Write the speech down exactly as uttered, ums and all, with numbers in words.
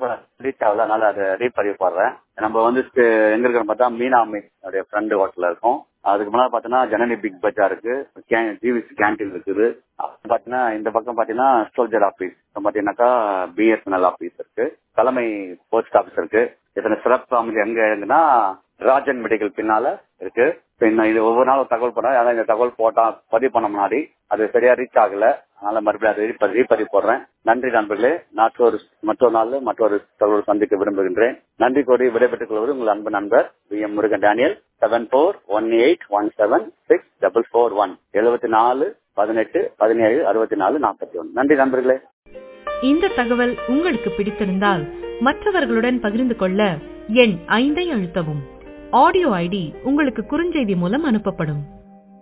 Reach ஆகல, அதனால அதை ரீபதிவு போடுறேன். நம்ம வந்து எங்க இருக்கிற பார்த்தா மீனா அம்மையுடைய ஃப்ரெண்டு ஹோட்டல்ல இருக்கும். அதுக்கு முன்னாடி பாத்தீங்கன்னா ஜனனி பிக் பஜார் இருக்கு, ஜிவிசி கேன்டீன் இருக்குது. பாத்தீங்கன்னா இந்த பக்கம் பாத்தீங்கன்னா சோல்ஜர் ஆபீஸ் பாத்தீங்கன்னாக்கா பிஎஸ்என்எல் ஆபீஸ் இருக்கு, தலைமை போஸ்ட் ஆபீஸ் இருக்கு. இதனை சிறப்பு அமைதி எங்க இருக்குன்னா ராஜன் மெடிக்கல் பின்னால இருக்கு. இது ஒவ்வொரு நாளும் தகவல் போடுறேன். அதான் இந்த தகவல் போட்டா பதிவு பண்ண முன்னாடி அது சரியா ரீச் ஆகல, அதனால மறுபடியும் அதை ரீபதிவு போடுறேன். நன்றி நண்பர்களே. மற்றொரு மற்றொரு நாள் மற்றொரு தகவல் சந்திக்க விரும்புகின்றேன். நன்றி கோரி விடைபெற்றுக் கொள்வது உங்கள் அன்பு நண்பர் V M Murugan Daniel. Seven four one eight one seven six double four one எழுபத்தி நாலு பதினெட்டு பதினேழு அறுபத்தி நாலு நாற்பத்தி ஒன்று. நன்றி நண்பர்களே. இந்த தகவல் உங்களுக்கு பிடித்திருந்தால் மற்றவர்களுடன் பகிர்ந்து கொள்ள எண் ஐந்தை அழுத்தவும். ஆடியோ ஐடி உங்களுக்கு குறுஞ்செய்தி மூலம் அனுப்பப்படும்.